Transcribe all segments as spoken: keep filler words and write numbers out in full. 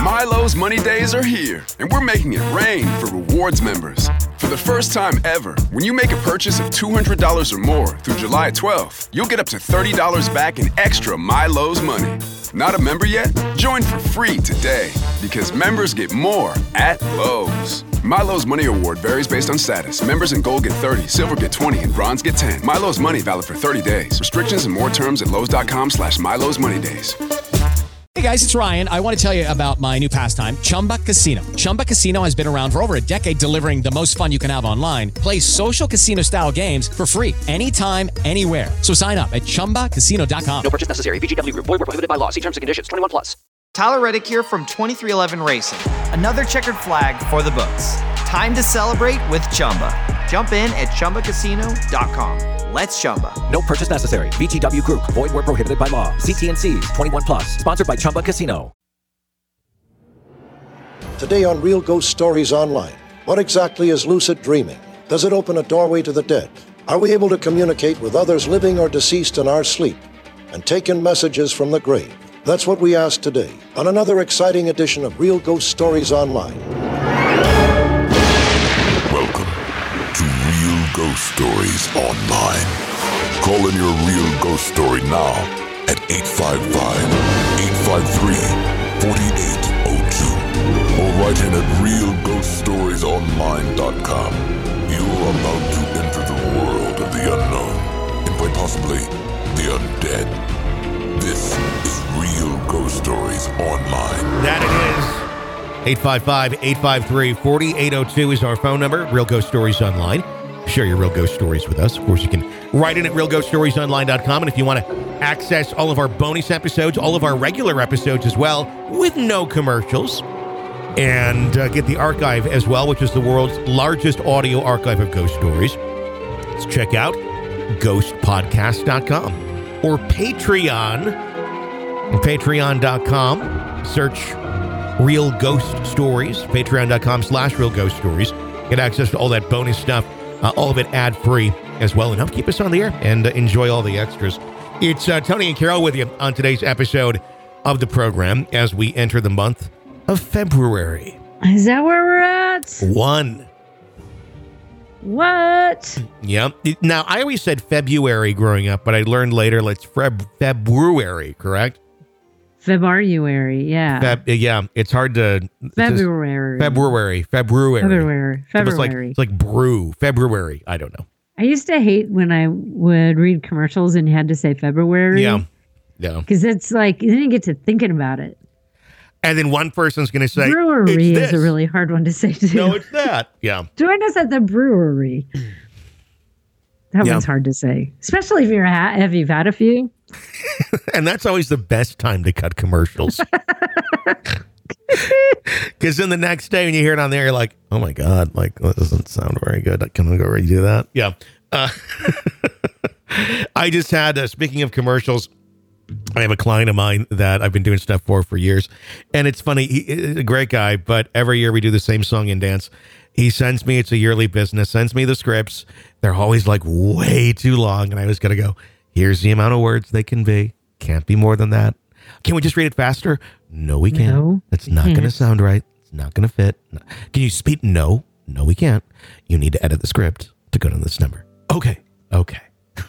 Milo's Money Days are here, and we're making it rain for rewards members. For the first time ever, when you make a purchase of two hundred dollars or more through July twelfth, you'll get up to thirty dollars back in extra Milo's money. Not a member yet? Join for free today, because members get more at Lowe's. Milo's Money Award varies based on status. Members in Gold get thirty, Silver get twenty, and Bronze get ten. Milo's Money valid for thirty days. Restrictions and more terms at Lowe's.com slash Milo's Money Days. Hey guys, it's Ryan. I want to tell you about my new pastime, Chumba Casino. Chumba Casino has been around for over a decade, delivering the most fun you can have online. Play social casino-style games for free anytime, anywhere. So sign up at Chumba Casino dot com. No purchase necessary. V G W Group. Void where prohibited by law. See terms and conditions. twenty-one plus. Tyler Reddick here from twenty-three eleven Racing. Another checkered flag for the books. Time to celebrate with Chumba. Jump in at Chumba Casino dot com. Let's Chumba. No purchase necessary. V G W Group. Void where prohibited by law. See T N Cs. twenty-one plus. Sponsored by Chumba Casino. Today on Real Ghost Stories Online, what exactly is lucid dreaming? Does it open a doorway to the dead? Are we able to communicate with others living or deceased in our sleep and take in messages from the grave? That's what we ask today on another exciting edition of Real Ghost Stories Online. Welcome to Real Ghost Stories Online. Call in your real ghost story now at eight five five, eight five three, four eight zero two or write in at real ghost stories online dot com. You are about to enter the world of the unknown and quite possibly the undead. This is Real Ghost Stories Online. That it is. eight five five, eight five three, four eight zero two is our phone number. Real Ghost Stories Online. Share your real ghost stories with us. Of course, you can write in at real ghost stories online dot com. And if you want to access all of our bonus episodes, all of our regular episodes as well, with no commercials, and uh, get the archive as well, which is the world's largest audio archive of ghost stories, let's check out ghost podcast dot com or Patreon. Patreon dot com. Search Real Ghost Stories. Patreon dot com slash Real Ghost Stories. Get access to all that bonus stuff. Uh, all of it ad-free as well. And help keep us on the air and uh, enjoy all the extras. It's uh, Tony and Carol with you on today's episode of the program as we enter the month of February. Is that where we're at? One. What? Yep. Now, I always said February growing up, but I learned later it's Feb- February, correct? February, yeah. Feb- yeah, it's hard to... February. February. February. February. February. It's like, it's like brew. February. I don't know. I used to hate when I would read commercials and you had to say February. Yeah. Yeah. Because it's like, you didn't get to thinking about it. And then one person's going to say, brewery it's is this. a really hard one to say too. No, it's that. Yeah. Join us at the brewery. That yeah. one's hard to say, especially if you're ha- if you've had a few. And that's always the best time to cut commercials. Because then the next day when you hear it on there, you're like, oh my God, like, that doesn't sound very good. Can I go redo that? Yeah. Uh, I just had, uh, speaking of commercials, I have a client of mine that I've been doing stuff for for years. And it's funny, he, he's a great guy, but every year we do the same song and dance. He sends me, it's a yearly business, sends me the scripts. They're always like way too long. And I was going to go, here's the amount of words they convey. Can't be more than that. Can we just read it faster? No, we can't. No, That's not going to sound right. It's not going to fit. No. Can you speak? No. No, we can't. You need to edit the script to go to this number. Okay. Okay.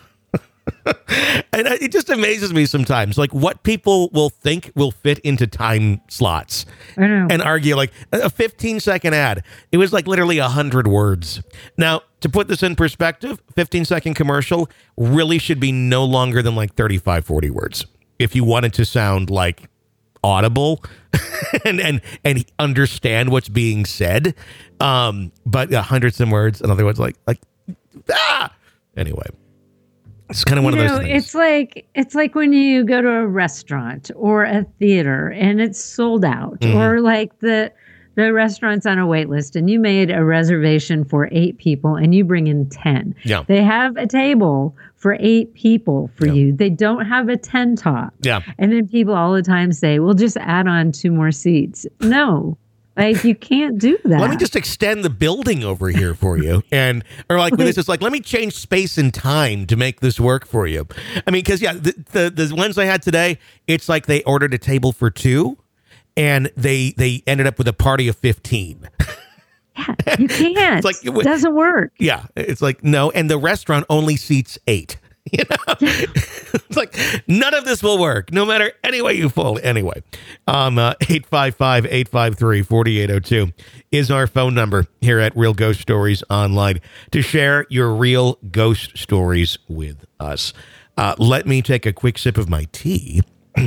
And it just amazes me sometimes, like what people will think will fit into time slots. I know. And argue like a fifteen second ad. It was like literally a hundred words. Now, to put this in perspective, fifteen second commercial really should be no longer than like thirty-five, forty words. If you wanted to sound like audible and, and, and understand what's being said. Um, but uh, hundreds of words. In other words, like, like, ah, anyway. It's kind of one you of know, those things. It's like it's like when you go to a restaurant or a theater and it's sold out, mm-hmm. or like the the restaurant's on a wait list and you made a reservation for eight people and you bring in ten. Yeah. They have a table for eight people for yeah. you. They don't have a ten top. Yeah. And then people all the time say, "Well, just add on two more seats." No. Like, you can't do that. Let me just extend the building over here for you. And, or like, when this is like, let me change space and time to make this work for you. I mean, because, yeah, the, the, the ones I had today, it's like they ordered a table for two. and they they ended up with a party of fifteen. Yeah, you can't. It's like, it doesn't work. Yeah, it's like, no, and the restaurant only seats eight. You know, it's like none of this will work, no matter any way you fold. Anyway, um, uh, eight five five, eight five three, four eight zero two is our phone number here at Real Ghost Stories Online to share your real ghost stories with us. Uh, let me take a quick sip of my tea.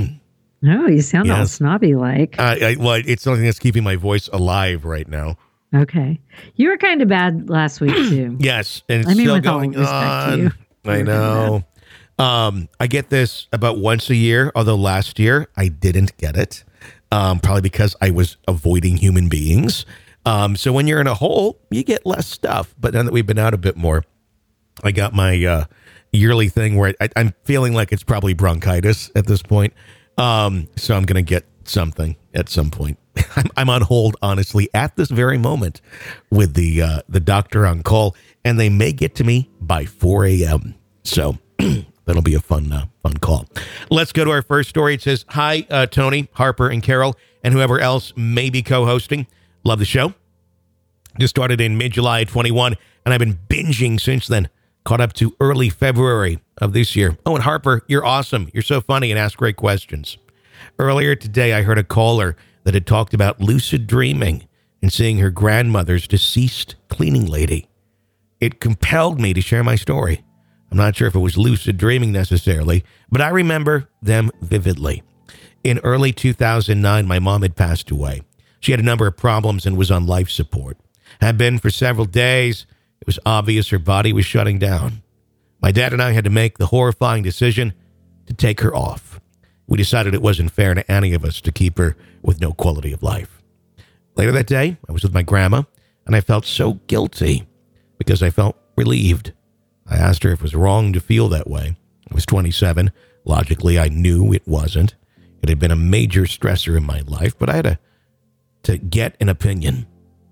No, you sound yes. all snobby like. Uh, I, well, it's something that's keeping my voice alive right now. Okay. You were kind of bad last week, too. Yes. And it's I mean, still with going all respect on. to you. I know. Um, I get this about once a year, although last year I didn't get it, um, probably because I was avoiding human beings. Um, so when you're in a hole, you get less stuff. But now that we've been out a bit more, I got my uh, yearly thing where I, I'm feeling like it's probably bronchitis at this point. Um, so I'm going to get something at some point. I'm, I'm on hold, honestly, at this very moment with the uh, the doctor on call, and they may get to me by four a.m. So that'll be a fun uh, fun call. Let's go to our first story. It says, hi, uh, Tony, Harper, and Carol, and whoever else may be co-hosting. Love the show. Just started in mid-July twenty-one, and I've been binging since then. Caught up to early February of this year. Oh, and Harper, you're awesome. You're so funny and ask great questions. Earlier today, I heard a caller that had talked about lucid dreaming and seeing her grandmother's deceased cleaning lady. It compelled me to share my story. I'm not sure if it was lucid dreaming necessarily, but I remember them vividly. In early two thousand nine, my mom had passed away. She had a number of problems and was on life support. Had been for several days. It was obvious her body was shutting down. My dad and I had to make the horrifying decision to take her off. We decided it wasn't fair to any of us to keep her with no quality of life. Later that day, I was with my grandma, and I felt so guilty because I felt relieved. I asked her if it was wrong to feel that way. I was twenty-seven. Logically, I knew it wasn't. It had been a major stressor in my life, but I had to, to get an opinion.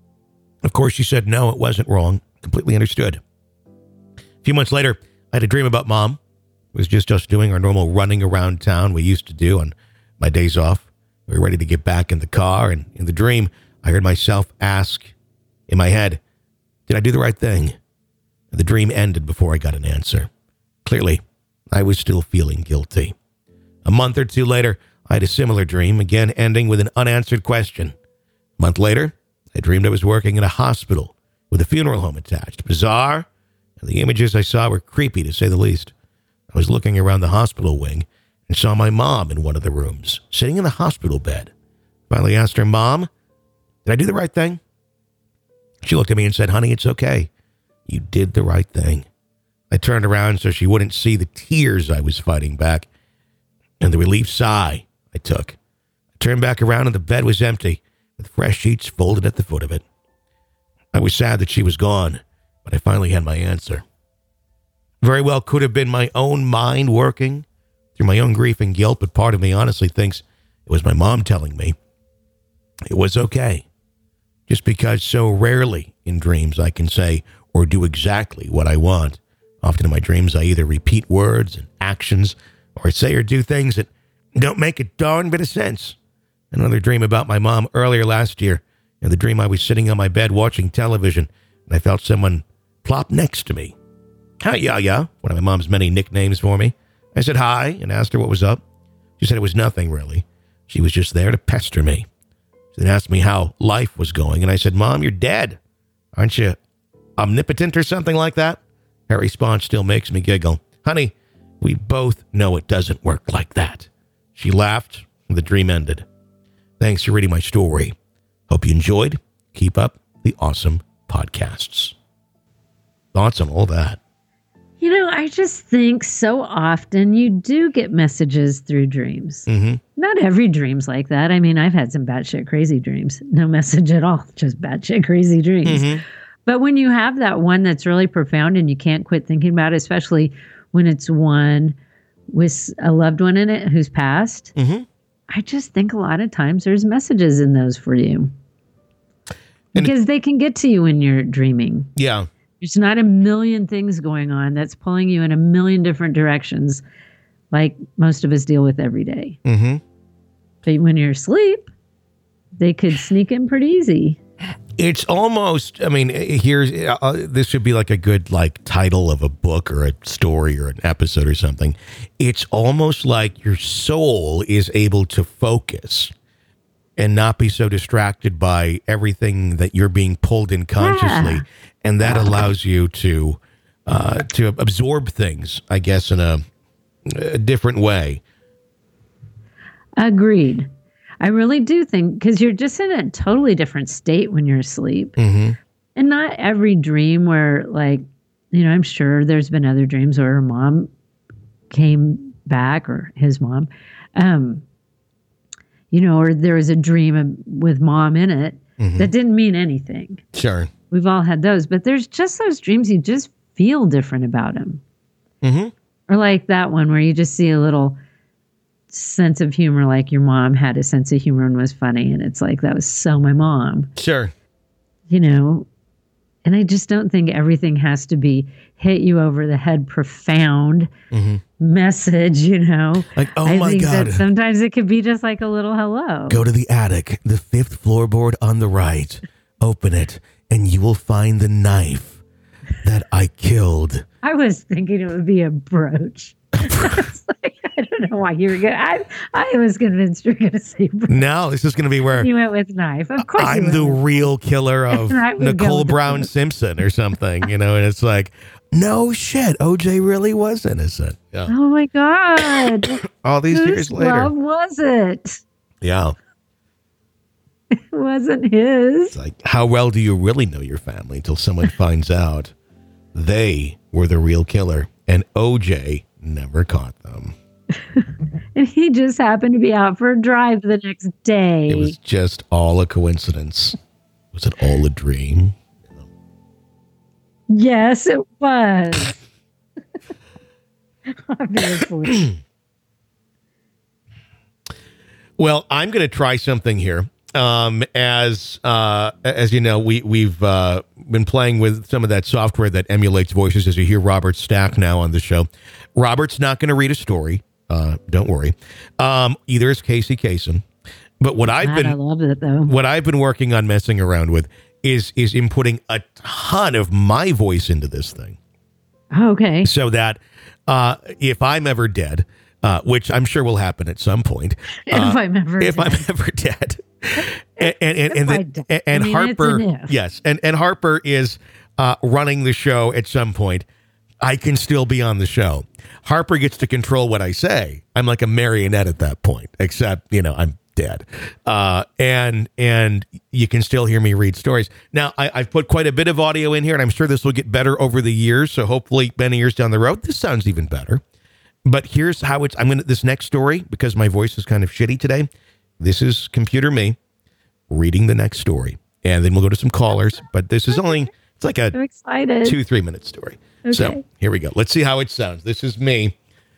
Of course, she said no, it wasn't wrong. Completely understood. A few months later, I had a dream about Mom. It was just us doing our normal running around town we used to do on my days off. We were ready to get back in the car, and in the dream, I heard myself ask in my head, did I do the right thing? And the dream ended before I got an answer. Clearly, I was still feeling guilty. A month or two later, I had a similar dream, again ending with an unanswered question. A month later, I dreamed I was working in a hospital with a funeral home attached. Bizarre, and the images I saw were creepy, to say the least. I was looking around the hospital wing and saw my mom in one of the rooms, sitting in the hospital bed. Finally asked her, Mom, did I do the right thing? She looked at me and said, honey, it's okay. You did the right thing. I turned around so she wouldn't see the tears I was fighting back and the relief sigh I took. I turned back around and the bed was empty with fresh sheets folded at the foot of it. I was sad that she was gone, but I finally had my answer. Very well could have been my own mind working through my own grief and guilt, but part of me honestly thinks it was my mom telling me it was okay. Just because so rarely in dreams I can say or do exactly what I want. Often in my dreams I either repeat words and actions or I say or do things that don't make a darn bit of sense. Another dream about my mom earlier last year. In the dream I was sitting on my bed watching television and I felt someone plop next to me. Hi, Yaya, one of my mom's many nicknames for me. I said hi and asked her what was up. She said it was nothing, really. She was just there to pester me. She then asked me how life was going, and I said, Mom, you're dead. Aren't you omnipotent or something like that? Her response still makes me giggle. Honey, we both know it doesn't work like that. She laughed, and the dream ended. Thanks for reading my story. Hope you enjoyed. Keep up the awesome podcasts. Thoughts on all that? You know, I just think so often you do get messages through dreams. Mm-hmm. Not every dream's like that. I mean, I've had some batshit crazy dreams. No message at all, just batshit crazy dreams. Mm-hmm. But when you have that one that's really profound and you can't quit thinking about it, especially when it's one with a loved one in it who's passed, mm-hmm. I just think a lot of times there's messages in those for you. Because they can get to you when you're dreaming. Yeah. There's not a million things going on that's pulling you in a million different directions like most of us deal with every day. Mm-hmm. But when you're asleep, they could sneak in pretty easy. It's almost, I mean, here's, uh, this should be like a good like title of a book or a story or an episode or something. It's almost like your soul is able to focus and not be so distracted by everything that you're being pulled in consciously. Yeah. And that allows you to, uh, to absorb things, I guess, in a, a different way. Agreed. I really do think, because you're just in a totally different state when you're asleep. Mm-hmm. And not every dream where, like, you know, I'm sure there's been other dreams where her mom came back, or his mom, um, you know, or there was a dream with mom in it mm-hmm. that didn't mean anything. Sure. We've all had those, but there's just those dreams you just feel different about them. Mm-hmm. Or like that one where you just see a little sense of humor, like your mom had a sense of humor and was funny, and it's like, that was so my mom. Sure. You know, and I just don't think everything has to be hit you over the head profound mm-hmm. message, you know. Like, oh I my think God. That sometimes it could be just like a little hello. Go to the attic, the fifth floorboard on the right. Open it, and you will find the knife that I killed. I was thinking it would be a brooch. A brooch. Like, I don't know why you were going. I I was convinced you were going to say brooch. No, this is going to be where you went with knife. Of course, I'm the with. real killer of Nicole Brown Simpson or something, you know. And it's like, no shit, O J really was innocent. Yeah. Oh my God! All these Whose years later, love was it? Yeah, it wasn't his. It's like, how well do you really know your family until someone finds out they were the real killer, and O J never caught them. And he just happened to be out for a drive the next day. It was just all a coincidence. Was it all a dream? Yes, it was. Obviously. Well, I'm going to try something here. Um, as uh, as you know, we we've uh, been playing with some of that software that emulates voices. As you hear Robert Stack now on the show, Robert's not going to read a story. Uh, don't worry. Um, either is Casey Kasem. But what I've God, been I love it though. What I've been working on messing around with is is inputting a ton of my voice into this thing. Okay. So that uh, if I'm ever dead, uh, which I'm sure will happen at some point, if uh, I'm ever if dead. I'm ever dead. And and and, and, then, and, and I mean, Harper, an yes, and, and Harper is uh, running the show at some point. I can still be on the show. Harper gets to control what I say. I'm like a marionette at that point, except, you know, I'm dead. Uh, and and you can still hear me read stories. Now, I, I've put quite a bit of audio in here, and I'm sure this will get better over the years. So hopefully many years down the road, this sounds even better. But here's how it's, I'm going to, this next story, because my voice is kind of shitty today. This is computer me reading the next story. And then we'll go to some callers. But this is only, it's like a I'm excited. two, three minute story. Okay. So here we go. Let's see how it sounds. This is me.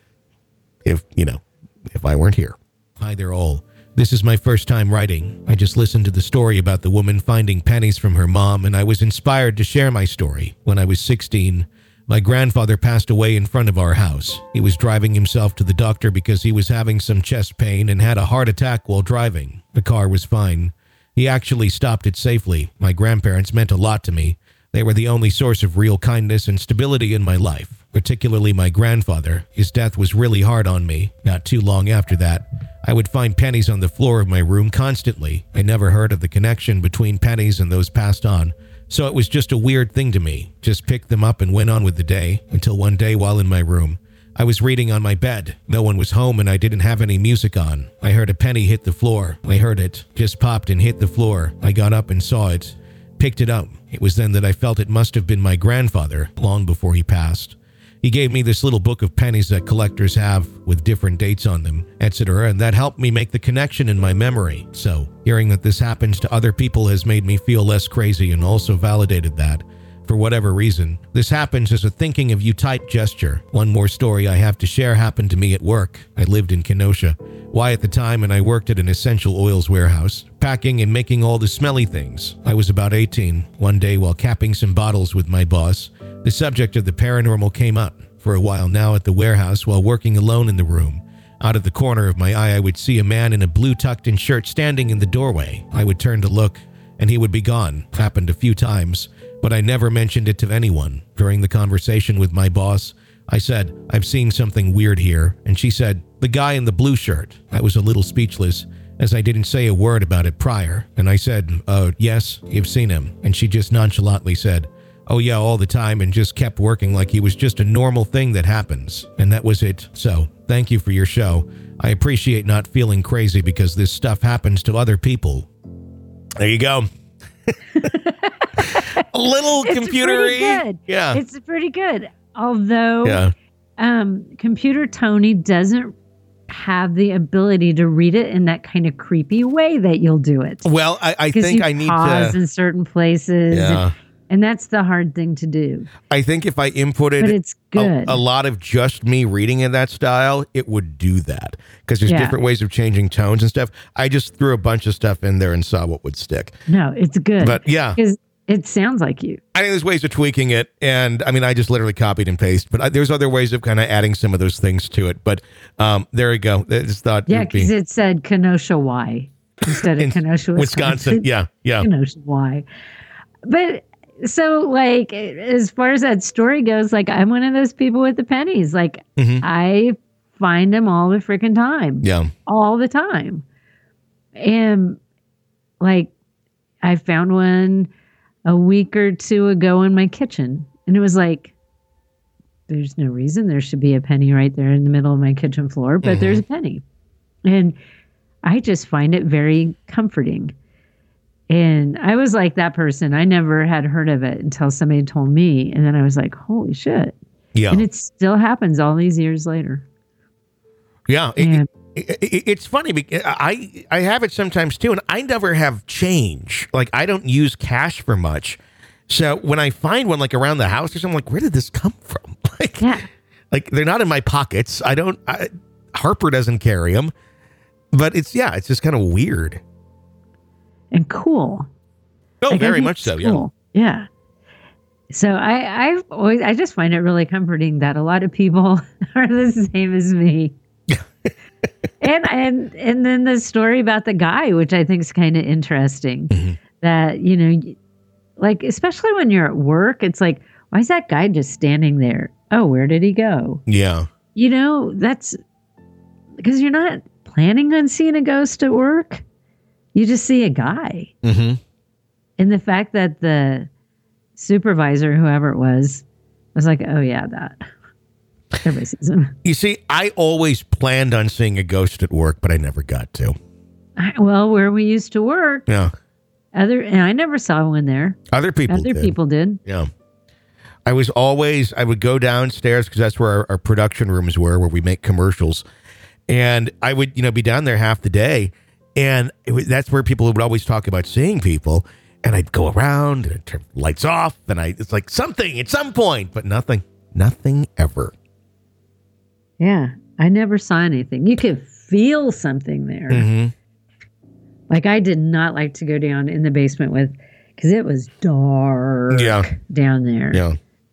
If, you know, if I weren't here. Hi there all. This is my first time writing. I just listened to the story about the woman finding pennies from her mom, and I was inspired to share my story. When I was sixteen, my grandfather passed away in front of our house. He was driving himself to the doctor because he was having some chest pain and had a heart attack while driving. The car was fine. He actually stopped it safely. My grandparents meant a lot to me. They were the only source of real kindness and stability in my life, particularly my grandfather. His death was really hard on me. Not too long after that, I would find pennies on the floor of my room constantly. I never heard of the connection between pennies and those passed on, so it was just a weird thing to me. Just picked them up and went on with the day, until one day while in my room, I was reading on my bed. No one was home and I didn't have any music on. I heard a penny hit the floor. I heard it. Just popped and hit the floor. I got up and saw it. Picked it up. It was then that I felt it must have been my grandfather, long before he passed. He gave me this little book of pennies that collectors have with different dates on them, et cetera, and that helped me make the connection in my memory. So, hearing that this happens to other people has made me feel less crazy and also validated that, for whatever reason, this happens as a thinking of you type gesture. One more story I have to share happened to me at work. I lived in Kenosha. Why at the time, and I worked at an essential oils warehouse, packing and making all the smelly things. I was about eighteen. One day while capping some bottles with my boss, the subject of the paranormal came up. For a while now at the warehouse while working alone in the room, Out of the corner of my eye, I would see a man in a blue tucked-in shirt standing in the doorway. I would turn to look, and he would be gone. Happened a few times, but I never mentioned it to anyone. During the conversation with my boss, I said, I've seen something weird here, and she said, the guy in the blue shirt. I was a little speechless, as I didn't say a word about it prior, and I said, uh, yes, you've seen him, and she just nonchalantly said, oh yeah, all the time, and just kept working like he was just a normal thing that happens, and that was it. So, thank you for your show. I appreciate not feeling crazy because this stuff happens to other people. There you go. A little It's computer-y. pretty good. Yeah. It's pretty good. Although Yeah. um, Computer Tony doesn't have the ability to read it in that kind of creepy way that you'll do it. Well, I, I 'Cause think you I need pause to. in certain places. Yeah. And, and that's the hard thing to do. I think if I inputted But it's good. A, a lot of just me reading in that style, it would do that. Because there's Yeah. different ways of changing tones and stuff. I just threw a bunch of stuff in there and saw what would stick. No, it's good. But yeah. Because it sounds like you. I think there's ways of tweaking it. And I mean, I just literally copied and pasted. But I, there's other ways of kind of adding some of those things to it. But um, there you go. I just thought Yeah, it would be- because it said Kenosha Y instead In of Kenosha, Wisconsin. Wisconsin. Yeah, yeah. Kenosha Y. But so, like, as far as that story goes, like, I'm one of those people with the pennies. Like, Mhm. I find them all the freaking time. Yeah. All the time. And, like, I found one a week or two ago in my kitchen. And it was like, there's no reason there should be a penny right there in the middle of my kitchen floor, but Mhm. there's a penny. And I just find it very comforting. And I was like that person. I never had heard of it until somebody told me. And then I was like, holy shit. Yeah. And it still happens all these years later. Yeah. It- And it- it- it's funny because I, I have it sometimes too, and I never have change. Like, I don't use cash for much. So when I find one like around the house or something, I'm like, where did this come from? Like, yeah. like they're not in my pockets. I don't, I, Harper doesn't carry them. But it's, yeah, it's just kind of weird. And cool. Oh, Like, I very think much it's so. Yeah. cool. Yeah. So I, I've always, I just find it really comforting that a lot of people are the same as me. and and and then the story about the guy, which I think is kind of interesting, Mm-hmm. that you know, like especially when you're at work, it's like, why is that guy just standing there? Oh, where did he go? Yeah. You know, that's because you're not planning on seeing a ghost at work. You just see a guy. Mm-hmm. And the fact that the supervisor, whoever it was, was like, oh, yeah, that. Everybody sees him. You see, I always planned on seeing a ghost at work, but I never got to. I, well, where we used to work, Yeah. other and I never saw one there. Other people Other did. people did. Yeah. I was always, I would go downstairs because that's where our, our production rooms were, where we make commercials. And I would, you know, be down there half the day. And it was, that's where people would always talk about seeing people. And I'd go around and I'd turn lights off. And I, it's like something at some point, but nothing, nothing ever. Yeah. I never saw anything. You could feel something there. Mm-hmm. Like I did not like to go down in the basement with, because it was dark Yeah. down there. Yeah.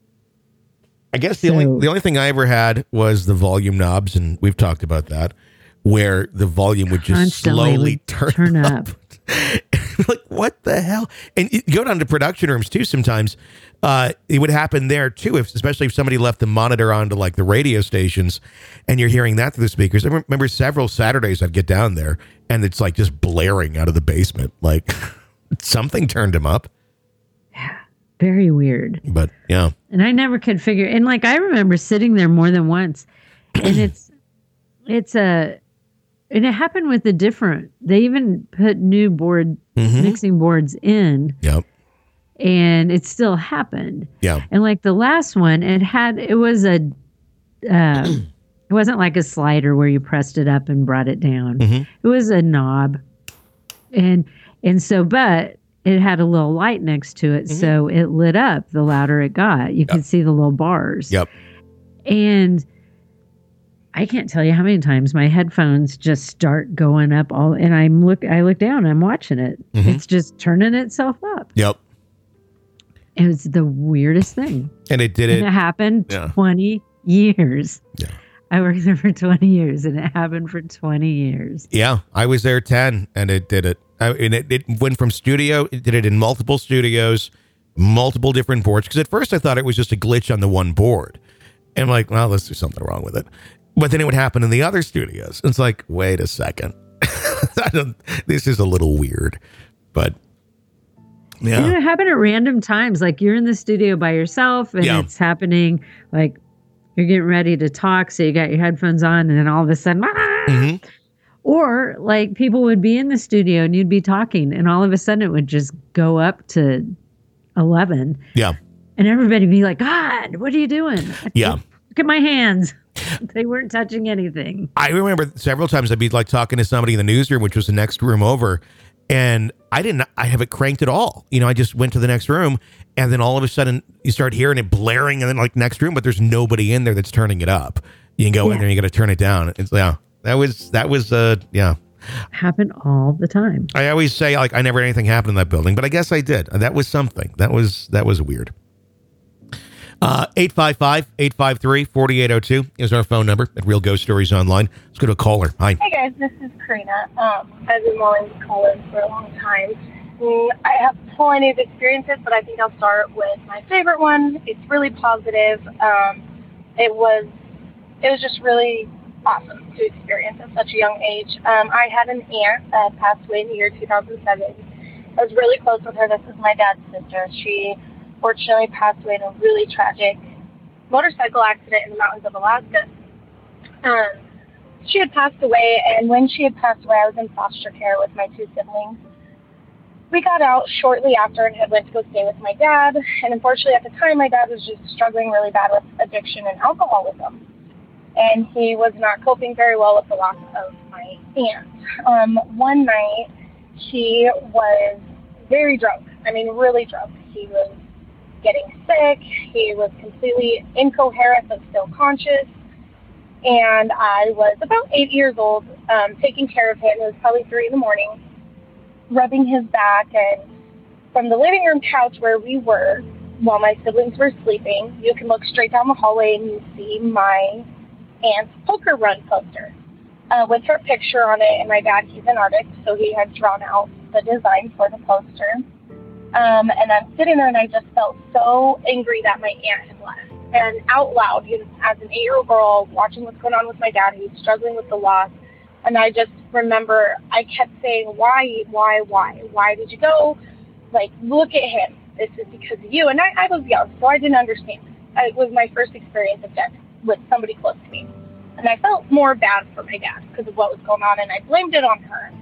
I guess the So- only the only thing I ever had was the volume knobs, and we've talked about that, where the volume would just Constantly slowly would turn, turn up. up. Like, what the hell? And you go down to production rooms too sometimes. Uh, it would happen there too, if especially if somebody left the monitor onto like the radio stations and you're hearing that through the speakers. I remember several Saturdays I'd get down there and it's like just blaring out of the basement. Like something turned them up. Very weird. But yeah. And I never could figure, and like I remember sitting there more than once, and it's it's a and it happened with the different, they even put new board Mhm. mixing boards in, Yep. and it still happened. Yeah. And like the last one, it had it was a uh it wasn't like a slider where you pressed it up and brought it down. Mhm. It was a knob. And and so but it had a little light next to it, so it lit up the louder it got. You could see the little bars. Yep. And I can't tell you how many times my headphones just start going up all, and I'm look I look down and I'm watching it. Mhm. It's just turning itself up. Yep. It was the weirdest thing. And it did And it. it happened Yeah. twenty years. Yeah. I worked there for twenty years, and it happened for twenty years. Yeah, I was there ten, and it did it. I, and it, it went from studio, it did it in multiple studios, multiple different boards. Because at first I thought it was just a glitch on the one board. And I'm like, well, let's do something wrong with it. But then it would happen in the other studios. It's like, wait a second. I don't, this is a little weird. But yeah. And it happened at random times. Like you're in the studio by yourself, and Yeah. it's happening like you're getting ready to talk, so you got your headphones on, and then all of a sudden, ah! Mm-hmm. Or like people would be in the studio and you'd be talking, and all of a sudden it would just go up to eleven. Yeah. And everybody would be like, God, what are you doing? Yeah. Look at my hands. They weren't touching anything. I remember several times I'd be like talking to somebody in the newsroom, which was the next room over, and I didn't, I have it cranked at all. You know, I just went to the next room, and then all of a sudden you start hearing it blaring, and then like next room, but there's nobody in there that's turning it up. You can go Yeah. in there, you got to turn it down. It's yeah, that was that was uh yeah. Happened all the time. I always say like I never had anything happen in that building, but I guess I did. That was something. That was that was weird. Uh, eight five five, eight five three, four eight zero two is our phone number at Real Ghost Stories Online. Let's go to a caller. Hi. Hey guys, this is Karina. Um, I've been wanting to call in for a long time. Mm, I have plenty of experiences, but I think I'll start with my favorite one. It's really positive. Um, it was it was just really awesome to experience at such a young age. Um, I had an aunt that passed away in the year two thousand seven. I was really close with her. This is my dad's sister. She fortunately passed away in a really tragic motorcycle accident in the mountains of Alaska. Um, she had passed away, and when she had passed away, I was in foster care with my two siblings. We got out shortly after and had went to go stay with my dad, and unfortunately at the time my dad was just struggling really bad with addiction and alcoholism, and he was not coping very well with the loss of my aunt. Um, one night he was very drunk, I mean really drunk. He was getting sick, he was completely incoherent but still conscious, and I was about eight years old, um, taking care of him. It was probably three in the morning, rubbing his back, and from the living room couch where we were, while my siblings were sleeping, you can look straight down the hallway and you see my aunt's poker run poster uh, with her picture on it, and my dad, he's an artist, so he had drawn out the design for the poster. Um, and I'm sitting there, and I just felt so angry that my aunt had left. And out loud, you know, as an eight-year-old girl, watching what's going on with my dad, he's struggling with the loss. And I just remember I kept saying, why, why, why? Why did you go? Like, look at him. This is because of you. And I, I was young, so I didn't understand. It was my first experience of death with somebody close to me. And I felt more bad for my dad because of what was going on, and I blamed it on her.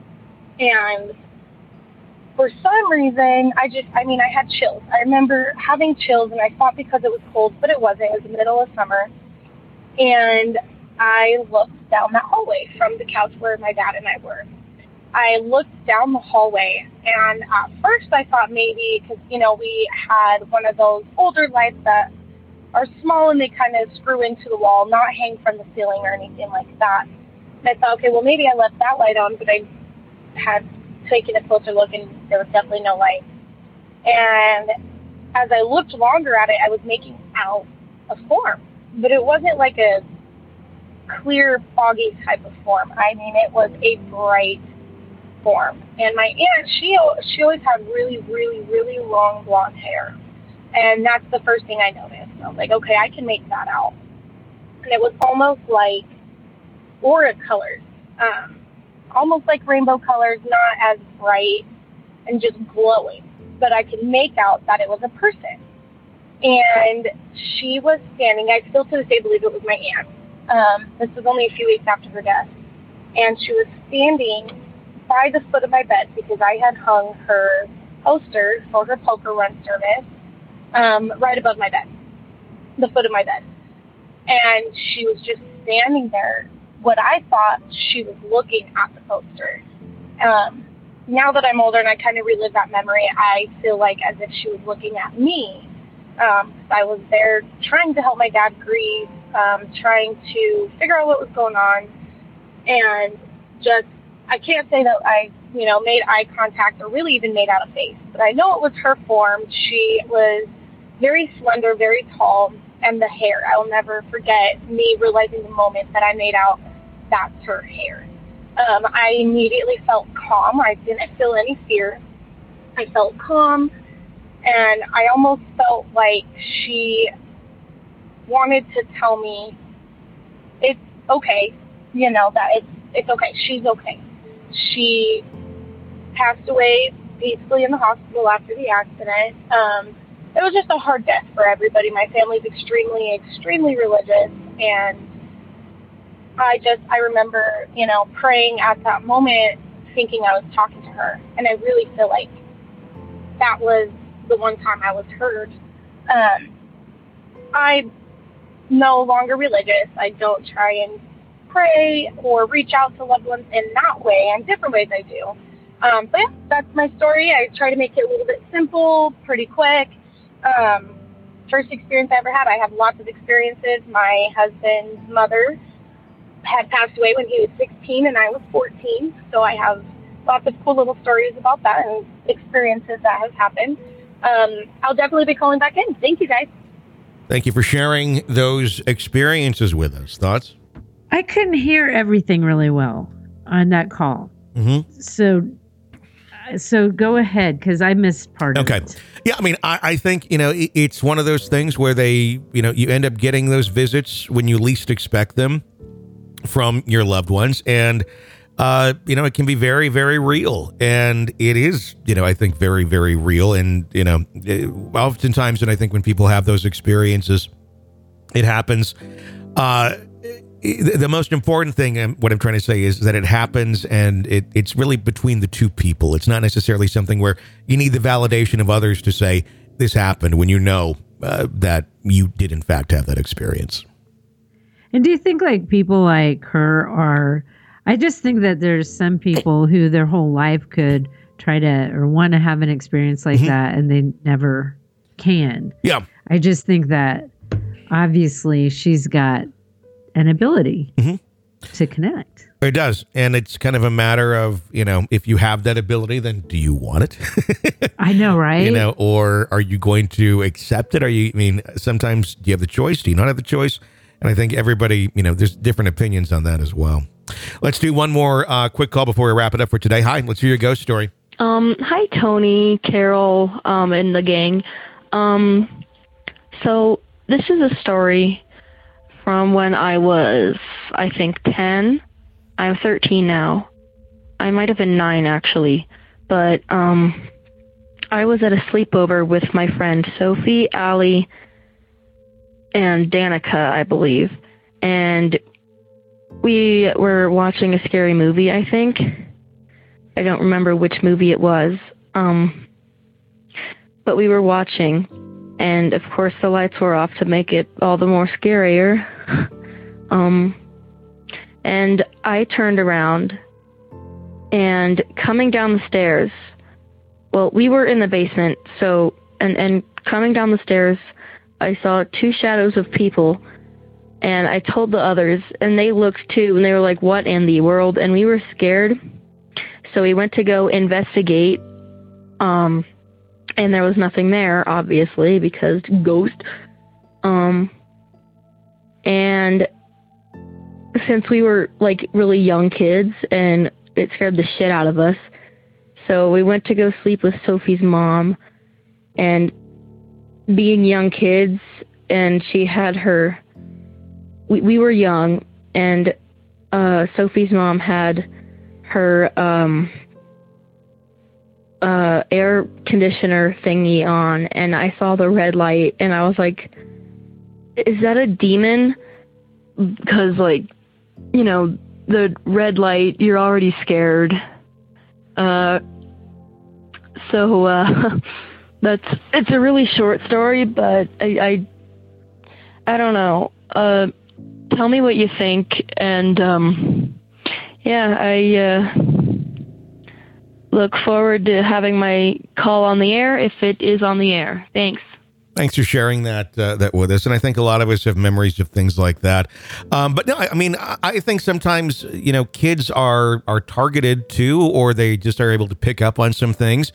And for some reason, I just, I mean, I had chills. I remember having chills, and I thought because it was cold, but it wasn't. It was the middle of summer. And I looked down that hallway from the couch where my dad and I were. I looked down the hallway, and at first I thought maybe, because, you know, we had one of those older lights that are small and they kind of screw into the wall, not hang from the ceiling or anything like that. And I thought, okay, well, maybe I left that light on, but I had taken a closer look, and there was definitely no light. And as I looked longer at it, I was making out a form, but it wasn't like a clear, foggy type of form. I mean, it was a bright form. And my aunt, she she always had really, really, really long blonde hair, and that's the first thing I noticed. I was like, okay, I can make that out. And it was almost like aura colors. Um, almost like rainbow colors, not as bright and just glowing, but I could make out that it was a person. And she was standing, I still to this day believe it was my aunt. Um, this was only a few weeks after her death. And she was standing by the foot of my bed because I had hung her poster for her poker run service um, right above my bed, the foot of my bed. And she was just standing there. What I thought she was looking at the poster. Um, now that I'm older and I kind of relive that memory, I feel like as if she was looking at me. Um, I was there trying to help my dad grieve, um, trying to figure out what was going on, and just, I can't say that I, you know, made eye contact or really even made out a face, but I know it was her form. She was very slender, very tall, and the hair. I'll never forget me realizing the moment that I made out that's her hair. Um, I immediately felt calm. I didn't feel any fear. I felt calm, and I almost felt like she wanted to tell me it's okay, you know, that it's it's okay. She's okay. She passed away peacefully in the hospital after the accident. Um, it was just a hard death for everybody. My family's extremely, extremely religious, and I just, I remember, you know, praying at that moment, thinking I was talking to her, and I really feel like that was the one time I was heard. Um, I'm no longer religious. I don't try and pray or reach out to loved ones in that way. In different ways I do. Um, but yeah, that's my story. I try to make it a little bit simple, pretty quick. Um, first experience I ever had. I have lots of experiences. My husband's mother had passed away when he was sixteen and I was fourteen. So I have lots of cool little stories about that and experiences that have happened. Um, I'll definitely be calling back in. Thank you, guys. Thank you for sharing those experiences with us. Thoughts? I couldn't hear everything really well on that call. Mm-hmm. So, so go ahead, because I missed part okay. of it. Yeah, I mean, I, I think, you know, it, it's one of those things where they, you know, you end up getting those visits when you least expect them from your loved ones. And, uh, you know, it can be very, very real. And it is, you know, I think very, very real. And, you know, it, oftentimes, and I think when people have those experiences, it happens. Uh, the most important thing, and what I'm trying to say, is that it happens, and it, it's really between the two people. It's not necessarily something where you need the validation of others to say this happened when you know uh, that you did, in fact, have that experience. And do you think like people like her are, I just think that there's some people who their whole life could try to or want to have an experience like mm-hmm. that, and they never can. Yeah. I just think that obviously she's got an ability mm-hmm. to connect. It does. And it's kind of a matter of, you know, if you have that ability, then do you want it? I know, right? You know, or are you going to accept it? Are you, I mean, sometimes do you have the choice? Do you not have the choice? And I think everybody, you know, there's different opinions on that as well. Let's do one more uh, quick call before we wrap it up for today. Hi, let's hear your ghost story. Um, hi, Tony, Carol, um, and the gang. Um, so this is a story from when I was, I think, ten. I'm thirteen now. I might have been nine, actually. But um, I was at a sleepover with my friend Sophie, Allie, and Danica, I believe. And we were watching a scary movie, I think. I don't remember which movie it was. Um, but we were watching. And, of course, the lights were off to make it all the more scarier. um, and I turned around, and coming down the stairs, well, we were in the basement, so, and, and coming down the stairs, I saw two shadows of people, and I told the others, and they looked too, and they were like, what in the world? And we were scared, so we went to go investigate, um... and there was nothing there, obviously, because ghost. Um, and since we were, like, really young kids, and it scared the shit out of us, so we went to go sleep with Sophie's mom, and being young kids, and she had her... We, we were young, and uh, Sophie's mom had her... Um, Uh, air conditioner thingy on, and I saw the red light, and I was like, is that a demon? Because, like, you know, the red light, you're already scared. Uh, so, uh, that's, it's a really short story, but I, I, I don't know. Uh, tell me what you think, and, um, yeah, I, uh, look forward to having my call on the air if it is on the air. Thanks. Thanks for sharing that uh, that with us. And I think a lot of us have memories of things like that. Um, but no, I mean, I, I think sometimes, you know, kids are are targeted too, or they just are able to pick up on some things.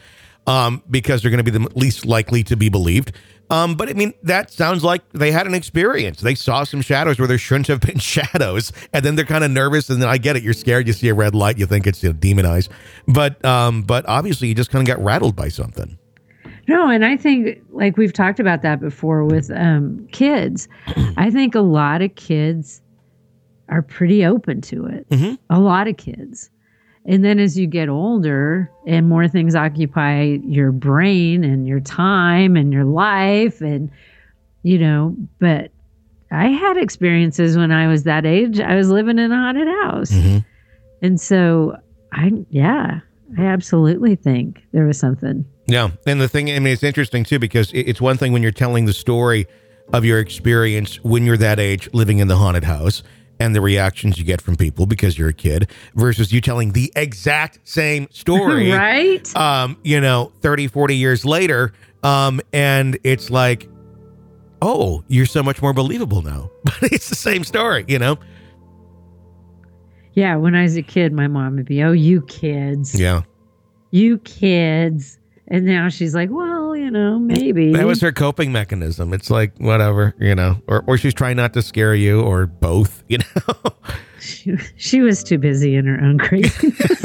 um, because they're going to be the least likely to be believed. Um, but I mean, that sounds like they had an experience. They saw some shadows where there shouldn't have been shadows, and then they're kind of nervous. And then I get it, you're scared. You see a red light, you think it's, you know, demonized, but um, but obviously you just kind of got rattled by something. No, and I think, like we've talked about that before with um, kids. I think a lot of kids are pretty open to it. Mm-hmm. A lot of kids. And then as you get older and more things occupy your brain and your time and your life and, you know, but I had experiences when I was that age. I was living in a haunted house. Mm-hmm. And so I, yeah, I absolutely think there was something. Yeah. And the thing, I mean, it's interesting too, because it's one thing when you're telling the story of your experience when you're that age living in the haunted house and the reactions you get from people because you're a kid versus you telling the exact same story, right? Um, you know, thirty, forty years later. Um, and it's like, oh, you're so much more believable now, but it's the same story, you know? Yeah. When I was a kid, my mom would be, oh, you kids. Yeah. You kids. And now she's like, well, you know, maybe. That was her coping mechanism. It's like, whatever, you know, or, or she's trying not to scare you or both, you know. She, she was too busy in her own craziness.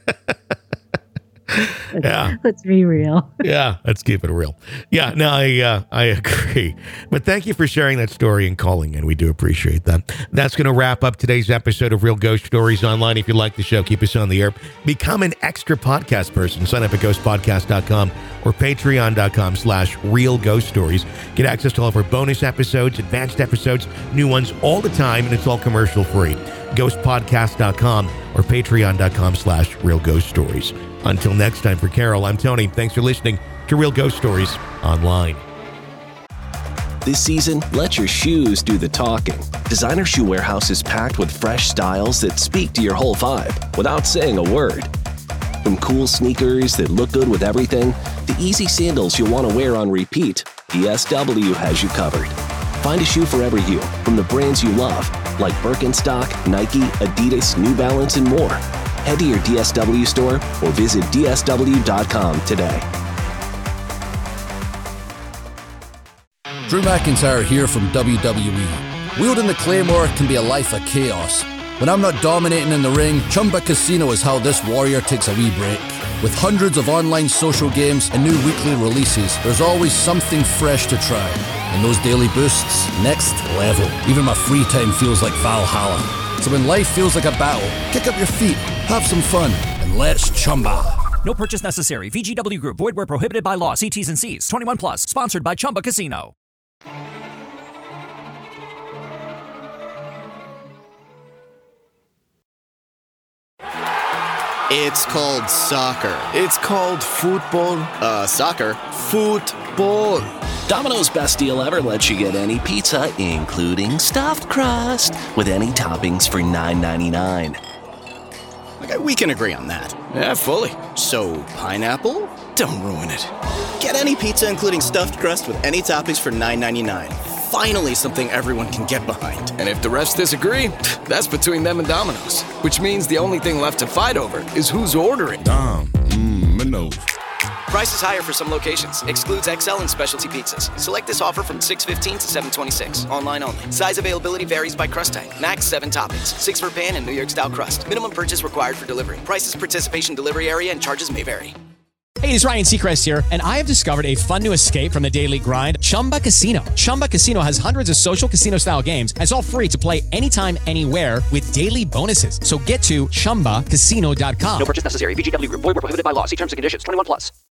Yeah. Let's be real. Yeah, let's keep it real. Yeah, no, I uh, I agree. But thank you for sharing that story and calling in. We do appreciate that. That's going to wrap up today's episode of Real Ghost Stories Online. If you like the show, keep us on the air. Become an extra podcast person. Sign up at ghost podcast dot com or patreon dot com slash real ghost stories. Get access to all of our bonus episodes, advanced episodes, new ones all the time, and it's all commercial free. ghost podcast dot com or patreon dot com slash real ghost stories. Until next time, for Carol, I'm Tony. Thanks for listening to Real Ghost Stories Online. This season, let your shoes do the talking. Designer Shoe Warehouse is packed with fresh styles that speak to your whole vibe without saying a word. From cool sneakers that look good with everything, to easy sandals you'll want to wear on repeat, D S W has you covered. Find a shoe for every you from the brands you love, like Birkenstock, Nike, Adidas, New Balance, and more. Head to your D S W store or visit D S W dot com today. Drew McIntyre here from W W E. Wielding the Claymore can be a life of chaos. When I'm not dominating in the ring, Chumba Casino is how this warrior takes a wee break. With hundreds of online social games and new weekly releases, there's always something fresh to try. And those daily boosts, next level. Even my free time feels like Valhalla. So when life feels like a battle, kick up your feet, have some fun, and let's Chumba. No purchase necessary. V G W Group. Void where prohibited by law. See T's and C's. twenty-one plus. Sponsored by Chumba Casino. It's called soccer. It's called football. Uh, soccer. Football. Domino's best deal ever lets you get any pizza, including stuffed crust, with any toppings for nine ninety-nine. Okay, we can agree on that. Yeah, fully. So, pineapple? Don't ruin it. Get any pizza, including stuffed crust, with any toppings for nine ninety-nine. Finally, something everyone can get behind. And if the refs disagree, that's between them and Domino's. Which means the only thing left to fight over is who's ordering. Dom, mmm, Minos. Price is higher for some locations. Excludes X L and specialty pizzas. Select this offer from six fifteen to seven twenty-six. Online only. Size availability varies by crust type. Max seven toppings. Six for pan and New York style crust. Minimum purchase required for delivery. Prices, participation, delivery area, and charges may vary. Hey, it's Ryan Seacrest here, and I have discovered a fun new escape from the daily grind, Chumba Casino. Chumba Casino has hundreds of social casino-style games, and it's all free to play anytime, anywhere with daily bonuses. So get to Chumba Casino dot com. No purchase necessary. V G W Group. Void where prohibited by law. See terms and conditions. twenty-one plus.